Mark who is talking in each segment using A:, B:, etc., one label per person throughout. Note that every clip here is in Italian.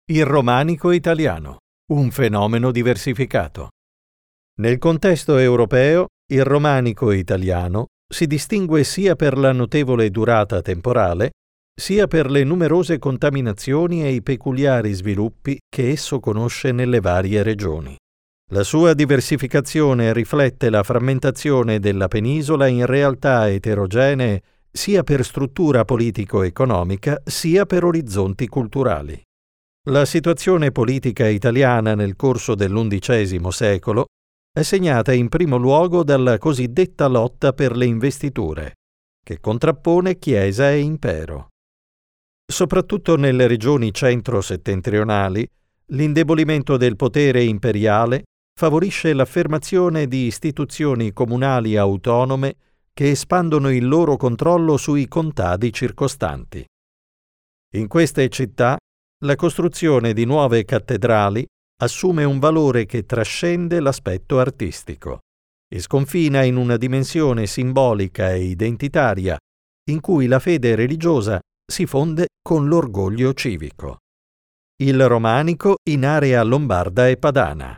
A: Il romanico italiano, un fenomeno diversificato. Nel contesto europeo, il romanico italiano si distingue sia per la notevole durata temporale, sia per le numerose contaminazioni e i peculiari sviluppi che esso conosce nelle varie regioni. La sua diversificazione riflette la frammentazione della penisola in realtà eterogenee sia per struttura politico-economica sia per orizzonti culturali. La situazione politica italiana nel corso dell'XI secolo è segnata in primo luogo dalla cosiddetta lotta per le investiture, che contrappone Chiesa e Impero. Soprattutto nelle regioni centro-settentrionali, l'indebolimento del potere imperiale favorisce l'affermazione di istituzioni comunali autonome che espandono il loro controllo sui contadi circostanti. In queste città, la costruzione di nuove cattedrali assume un valore che trascende l'aspetto artistico e sconfina in una dimensione simbolica e identitaria in cui la fede religiosa si fonde con l'orgoglio civico. Il romanico in area lombarda e padana.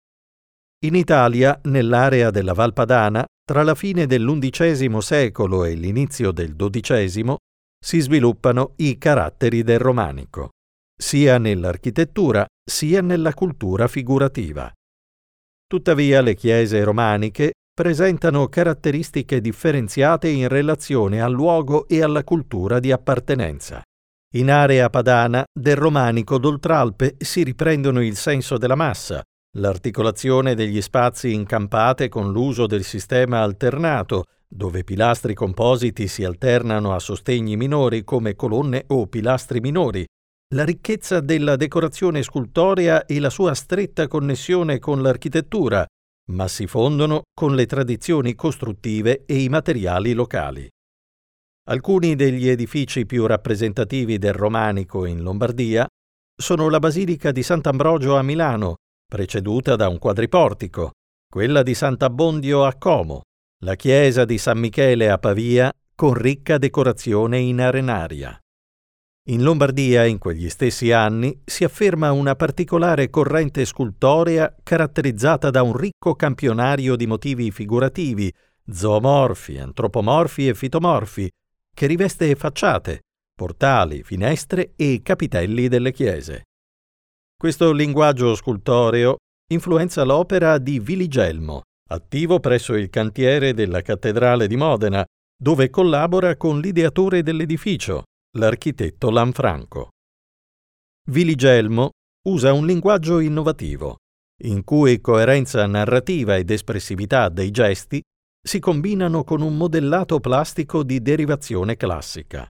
A: In Italia, nell'area della Val Padana, tra la fine dell'XI secolo e l'inizio del XII, si sviluppano i caratteri del romanico, sia nell'architettura sia nella cultura figurativa. Tuttavia le chiese romaniche presentano caratteristiche differenziate in relazione al luogo e alla cultura di appartenenza. In area padana del romanico d'Oltralpe si riprendono il senso della massa, l'articolazione degli spazi in campate con l'uso del sistema alternato, dove pilastri compositi si alternano a sostegni minori come colonne o pilastri minori, la ricchezza della decorazione scultorea e la sua stretta connessione con l'architettura, ma si fondono con le tradizioni costruttive e i materiali locali. Alcuni degli edifici più rappresentativi del romanico in Lombardia sono la Basilica di Sant'Ambrogio a Milano, preceduta da un quadriportico, quella di Sant'Abbondio a Como, la chiesa di San Michele a Pavia con ricca decorazione in arenaria. In Lombardia, in quegli stessi anni, si afferma una particolare corrente scultorea caratterizzata da un ricco campionario di motivi figurativi, zoomorfi, antropomorfi e fitomorfi, che riveste facciate, portali, finestre e capitelli delle chiese. Questo linguaggio scultoreo influenza l'opera di Viligelmo, attivo presso il cantiere della Cattedrale di Modena, dove collabora con l'ideatore dell'edificio, l'architetto Lanfranco. Viligelmo usa un linguaggio innovativo, in cui coerenza narrativa ed espressività dei gesti si combinano con un modellato plastico di derivazione classica.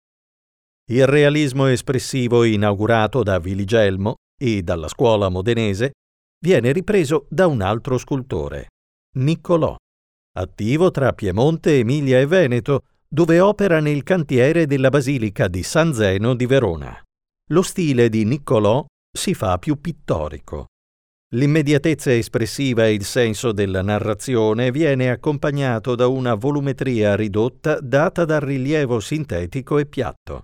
A: Il realismo espressivo inaugurato da Viligelmo e dalla scuola modenese viene ripreso da un altro scultore, Niccolò, attivo tra Piemonte, Emilia e Veneto, dove opera nel cantiere della Basilica di San Zeno di Verona. Lo stile di Niccolò si fa più pittorico. L'immediatezza espressiva e il senso della narrazione viene accompagnato da una volumetria ridotta data dal rilievo sintetico e piatto.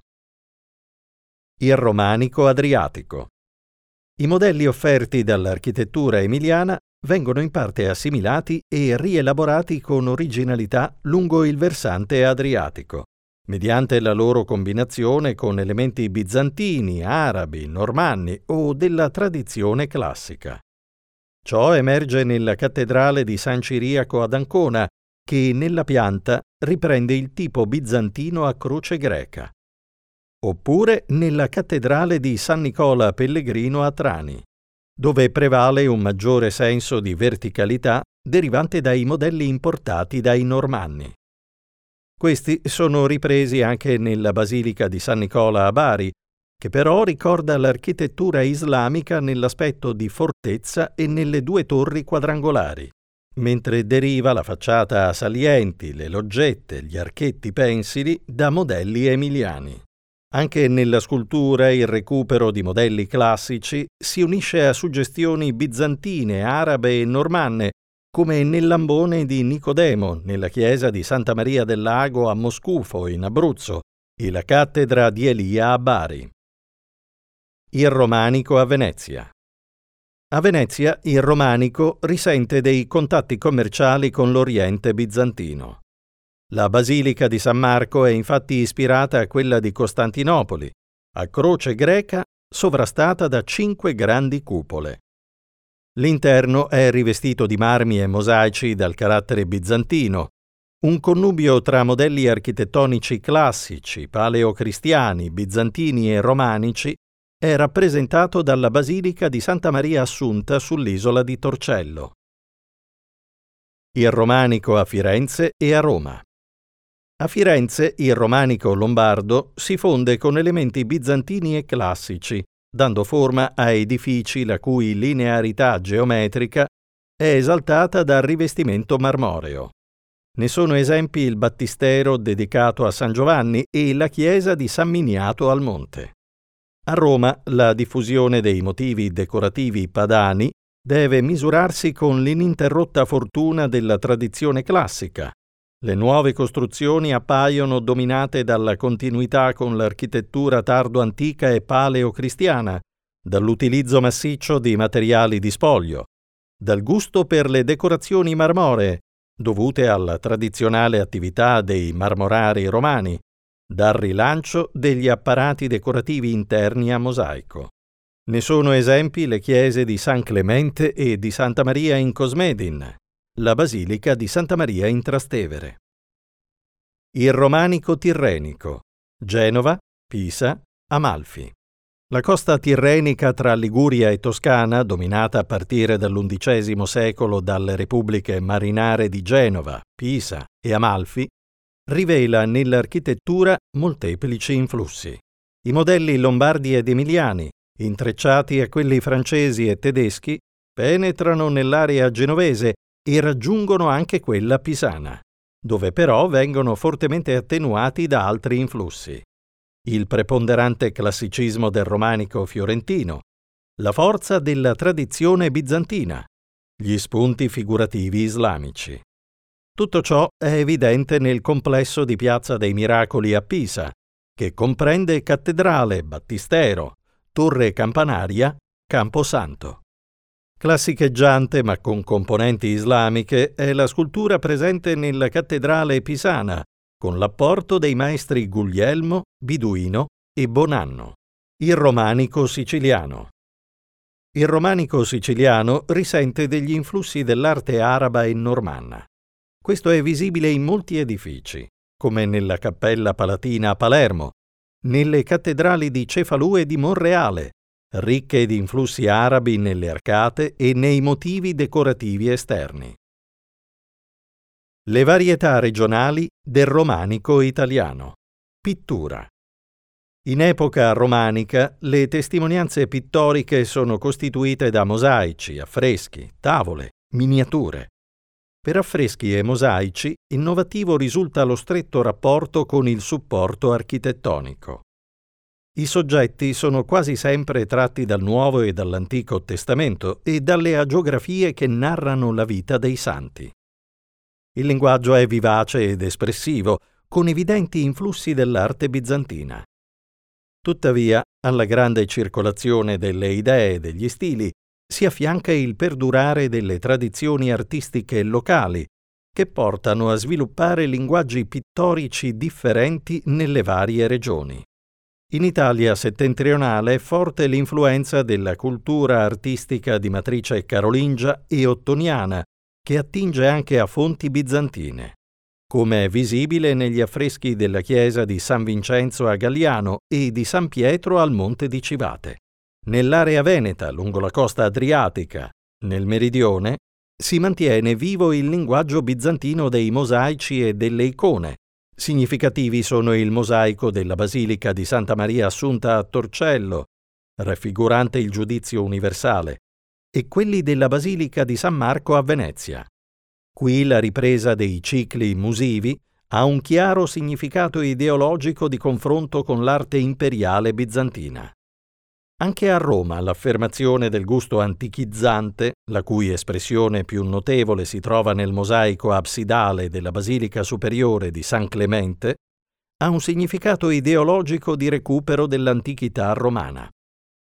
A: Il romanico adriatico. I modelli offerti dall'architettura emiliana vengono in parte assimilati e rielaborati con originalità lungo il versante adriatico, mediante la loro combinazione con elementi bizantini, arabi, normanni o della tradizione classica. Ciò emerge nella cattedrale di San Ciriaco ad Ancona, che nella pianta riprende il tipo bizantino a croce greca, oppure nella cattedrale di San Nicola Pellegrino a Trani, dove prevale un maggiore senso di verticalità derivante dai modelli importati dai normanni. Questi sono ripresi anche nella Basilica di San Nicola a Bari, che però ricorda l'architettura islamica nell'aspetto di fortezza e nelle due torri quadrangolari, mentre deriva la facciata a salienti, le loggette, gli archetti pensili da modelli emiliani. Anche nella scultura il recupero di modelli classici si unisce a suggestioni bizantine, arabe e normanne, come nell'ambone di Nicodemo, nella chiesa di Santa Maria del Lago a Moscufo, in Abruzzo, e la cattedra di Elia a Bari. Il romanico a Venezia. A Venezia il romanico risente dei contatti commerciali con l'Oriente bizantino. La Basilica di San Marco è infatti ispirata a quella di Costantinopoli, a croce greca sovrastata da 5 grandi cupole. L'interno è rivestito di marmi e mosaici dal carattere bizantino, un connubio tra modelli architettonici classici, paleocristiani, bizantini e romanici è rappresentato dalla Basilica di Santa Maria Assunta sull'isola di Torcello. Il romanico a Firenze e a Roma. A Firenze il romanico lombardo si fonde con elementi bizantini e classici, dando forma a edifici la cui linearità geometrica è esaltata dal rivestimento marmoreo. Ne sono esempi il battistero dedicato a San Giovanni e la chiesa di San Miniato al Monte. A Roma la diffusione dei motivi decorativi padani deve misurarsi con l'ininterrotta fortuna della tradizione classica. Le nuove costruzioni appaiono dominate dalla continuità con l'architettura tardo-antica e paleocristiana, dall'utilizzo massiccio di materiali di spoglio, dal gusto per le decorazioni marmoree, dovute alla tradizionale attività dei marmorari romani, dal rilancio degli apparati decorativi interni a mosaico. Ne sono esempi le chiese di San Clemente e di Santa Maria in Cosmedin, la Basilica di Santa Maria in Trastevere. Il romanico tirrenico, Genova, Pisa, Amalfi. La costa tirrenica tra Liguria e Toscana, dominata a partire dall'XI secolo dalle repubbliche marinare di Genova, Pisa e Amalfi, rivela nell'architettura molteplici influssi. I modelli lombardi ed emiliani, intrecciati a quelli francesi e tedeschi, penetrano nell'area genovese e raggiungono anche quella pisana, dove però vengono fortemente attenuati da altri influssi. Il preponderante classicismo del romanico fiorentino, la forza della tradizione bizantina, gli spunti figurativi islamici. Tutto ciò è evidente nel complesso di Piazza dei Miracoli a Pisa, che comprende cattedrale, battistero, torre campanaria, camposanto. Classicheggiante ma con componenti islamiche è la scultura presente nella cattedrale pisana, con l'apporto dei maestri Guglielmo, Biduino e Bonanno. Il romanico siciliano. Il romanico siciliano risente degli influssi dell'arte araba e normanna. Questo è visibile in molti edifici, come nella Cappella Palatina a Palermo, nelle cattedrali di Cefalù e di Monreale, ricche di influssi arabi nelle arcate e nei motivi decorativi esterni. Le varietà regionali del romanico italiano. Pittura. In epoca romanica le testimonianze pittoriche sono costituite da mosaici, affreschi, tavole, miniature. Per affreschi e mosaici, innovativo risulta lo stretto rapporto con il supporto architettonico. I soggetti sono quasi sempre tratti dal Nuovo e dall'Antico Testamento e dalle agiografie che narrano la vita dei santi. Il linguaggio è vivace ed espressivo, con evidenti influssi dell'arte bizantina. Tuttavia, alla grande circolazione delle idee e degli stili si affianca il perdurare delle tradizioni artistiche locali, che portano a sviluppare linguaggi pittorici differenti nelle varie regioni. In Italia settentrionale è forte l'influenza della cultura artistica di matrice carolingia e ottoniana, che attinge anche a fonti bizantine, come è visibile negli affreschi della chiesa di San Vincenzo a Galliano e di San Pietro al Monte di Civate. Nell'area veneta, lungo la costa adriatica, nel meridione, si mantiene vivo il linguaggio bizantino dei mosaici e delle icone. Significativi sono il mosaico della Basilica di Santa Maria Assunta a Torcello, raffigurante il giudizio universale, e quelli della Basilica di San Marco a Venezia. Qui la ripresa dei cicli musivi ha un chiaro significato ideologico di confronto con l'arte imperiale bizantina. Anche a Roma l'affermazione del gusto antichizzante, la cui espressione più notevole si trova nel mosaico absidale della Basilica Superiore di San Clemente, ha un significato ideologico di recupero dell'antichità romana.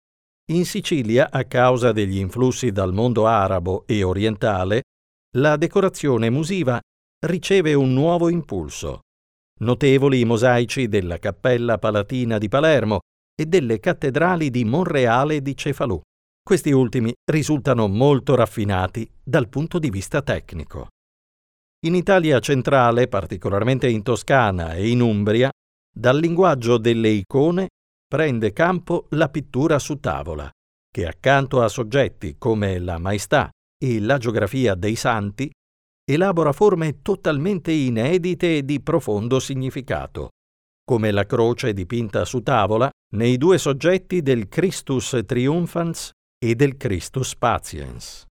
A: In Sicilia, a causa degli influssi dal mondo arabo e orientale, la decorazione musiva riceve un nuovo impulso. Notevoli i mosaici della Cappella Palatina di Palermo e delle cattedrali di Monreale e di Cefalù. Questi ultimi risultano molto raffinati dal punto di vista tecnico. In Italia centrale, particolarmente in Toscana e in Umbria, dal linguaggio delle icone prende campo la pittura su tavola, che accanto a soggetti come la Maestà e l'agiografia dei santi, elabora forme totalmente inedite e di profondo significato, come la croce dipinta su tavola nei due soggetti del Christus Triumphans e del Christus Patiens.